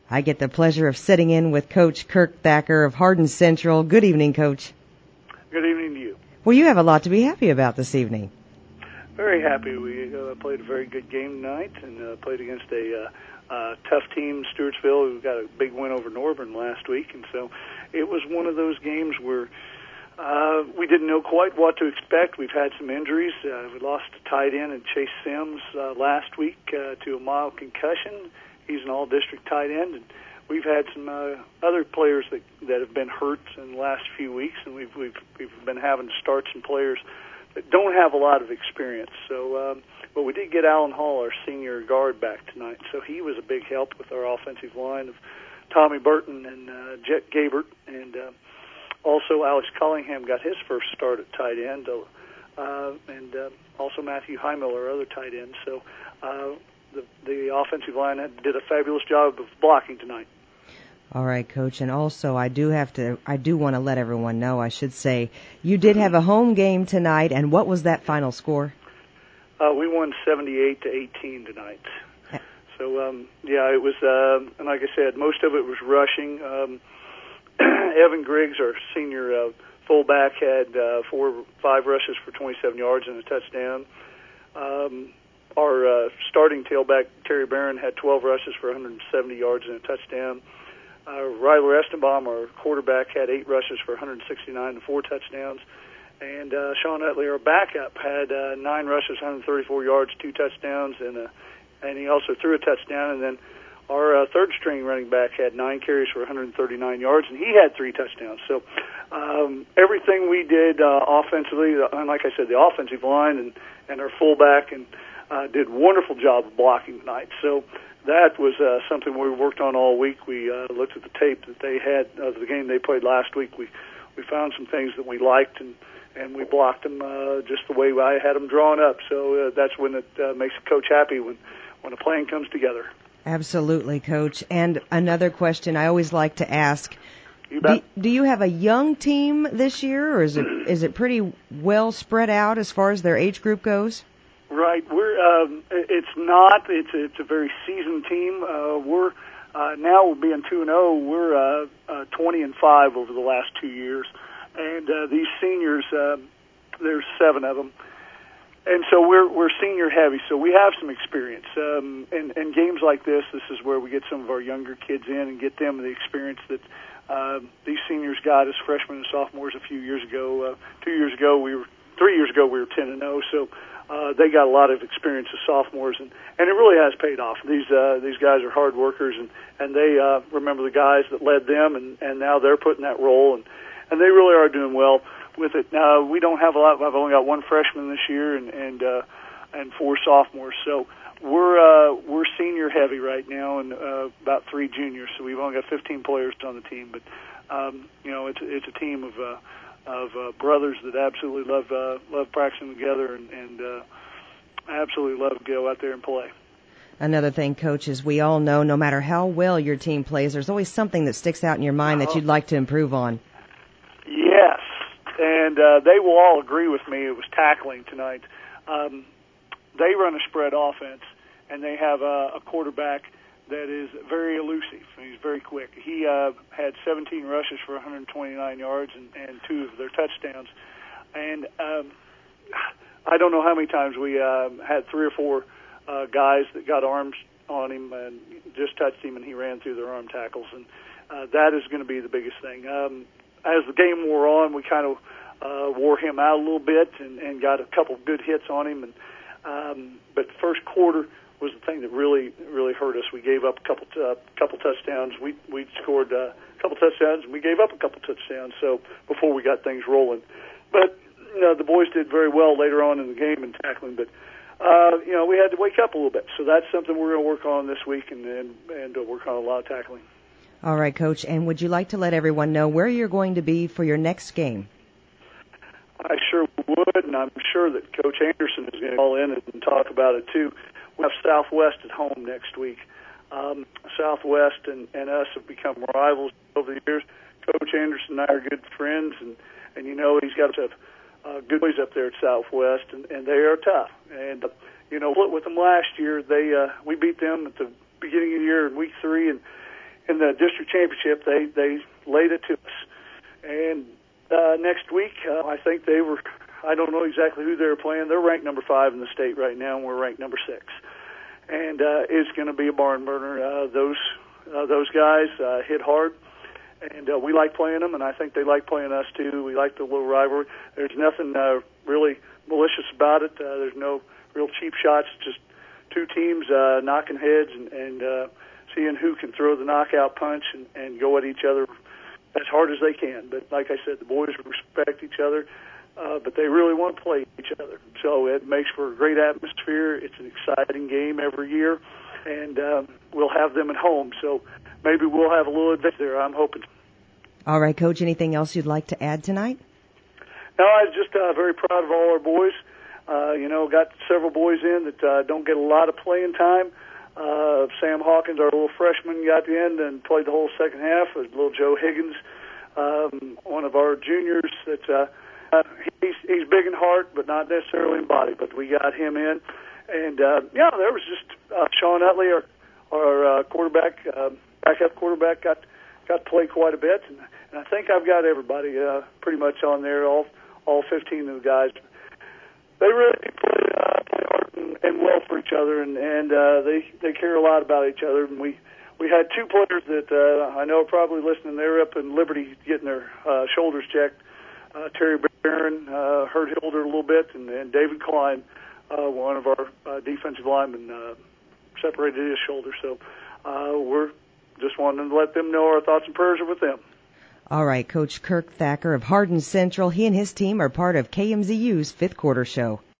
I get the pleasure of sitting in with Coach Kirk Thacker of Hardin Central. Good evening, Coach. Good evening to you. Well, you have a lot to be happy about this evening. Very happy. We played a very good game tonight and played against a tough team, Stewartsville, who got a big win over Norburn last week. And so it was one of those games where we didn't know quite what to expect. We've had some injuries. We lost a tight end in Chase Sims last week to a mild concussion. He's an all-district tight end. And we've had some other players that have been hurt in the last few weeks, and we've been having to start some players that don't have a lot of experience. So, but we did get Alan Hall, our senior guard, back tonight. So he was a big help with our offensive line of Tommy Burton and Jet Gabert, and also Alex Collingham got his first start at tight end, and also Matthew Heimel, our other tight end. So the offensive line did a fabulous job of blocking tonight. All right, Coach, and also I do want to let everyone know, I should say, you did have a home game tonight, and what was that final score? We won 78-18 tonight. So, it was, and like I said, most of it was rushing. Evan Griggs, our senior fullback, had 5 rushes for 27 yards and a touchdown. Our starting tailback, Terry Barron, had 12 rushes for 170 yards and a touchdown. Ryler Estenbaum, our quarterback, had 8 rushes for 169 and 4 touchdowns. And Sean Utley, our backup, had 9 rushes, 134 yards, 2 touchdowns, and he also threw a touchdown. And then our third-string running back had 9 carries for 139 yards, and he had 3 touchdowns. So everything we did offensively, and like I said, the offensive line and our fullback and did a wonderful job of blocking tonight. So that was something we worked on all week. We looked at the tape that they had of the game they played last week. We found some things that we liked, and we blocked them just the way I had them drawn up. So that's when it makes a coach happy, when a plan comes together. Absolutely, Coach. And another question I always like to ask, you bet. Do you have a young team this year, or is it pretty well spread out as far as their age group goes? Right. It's not. It's a very seasoned team. We're now being 2-0. We're 20-5 over the last 2 years, and these seniors, there's 7 of them, and so we're senior heavy. So we have some experience. In games like this is where we get some of our younger kids in and get them the experience that these seniors got as freshmen and sophomores a few years ago. 3 years ago we were 10-0. So. They got a lot of experience as sophomores, and it really has paid off. These guys are hard workers, and they remember the guys that led them, and now they're put in that role, and they really are doing well with it. Now we don't have a lot. I've only got 1 freshman this year, and 4 sophomores. So we're senior heavy right now, and about 3 juniors. So we've only got 15 players on the team, but it's a team of brothers that absolutely love practicing together and absolutely love to go out there and play. Another thing, Coach, is we all know no matter how well your team plays, there's always something that sticks out in your mind that you'd like to improve on. Yes, and they will all agree with me. It was tackling tonight. They run a spread offense, and they have a quarterback that is very elusive. He's very quick. He had 17 rushes for 129 yards and 2 of their touchdowns. And I don't know how many times we had 3 or 4 guys that got arms on him and just touched him, and he ran through their arm tackles. And that is going to be the biggest thing. As the game wore on, we kind of wore him out a little bit and got a couple good hits on him. But first quarter was the thing that really hurt us. We gave up a couple touchdowns. We scored a couple touchdowns, and we gave up a couple touchdowns. So before we got things rolling, but the boys did very well later on in the game in tackling. But we had to wake up a little bit. So that's something we're going to work on this week and work on a lot of tackling. All right, Coach. And would you like to let everyone know where you're going to be for your next game? I sure would, and I'm sure that Coach Anderson is going to call in and talk about it too. We have Southwest at home next week. Southwest and us have become rivals over the years. Coach Anderson and I are good friends, and he's got some good boys up there at Southwest, and they are tough. And with them last year, we beat them at the beginning of the year in week 3, in the district championship, they laid it to us. And next week, I think they were. I don't know exactly who they're playing. They're ranked number 5 in the state right now, and we're ranked number 6. And it's going to be a barn burner. Those guys hit hard, and we like playing them, and I think they like playing us too. We like the little rivalry. There's nothing really malicious about it. There's no real cheap shots. Just two teams knocking heads and seeing who can throw the knockout punch and go at each other as hard as they can. But like I said, the boys respect each other. But they really want to play each other. So it makes for a great atmosphere. It's an exciting game every year, and we'll have them at home. So maybe we'll have a little advantage there, I'm hoping. All right, Coach, anything else you'd like to add tonight? No, I'm just very proud of all our boys. Got several boys in that don't get a lot of playing time. Sam Hawkins, our little freshman, got the end and played the whole second half. Little Joe Higgins, one of our juniors that's he's big in heart, but not necessarily in body. But we got him in, and there was just Sean Utley, our quarterback, backup quarterback, got to play quite a bit, and I think I've got everybody pretty much on there, all 15 of the guys. They really play hard and well for each other, and they care a lot about each other. And we had 2 players that I know are probably listening. They're up in Liberty getting their shoulders checked. Terry Barron hurt Hilder a little bit, and David Klein, one of our defensive linemen, separated his shoulder. So we're just wanting to let them know our thoughts and prayers are with them. All right, Coach Kirk Thacker of Hardin Central. He and his team are part of KMZU's Fifth Quarter Show.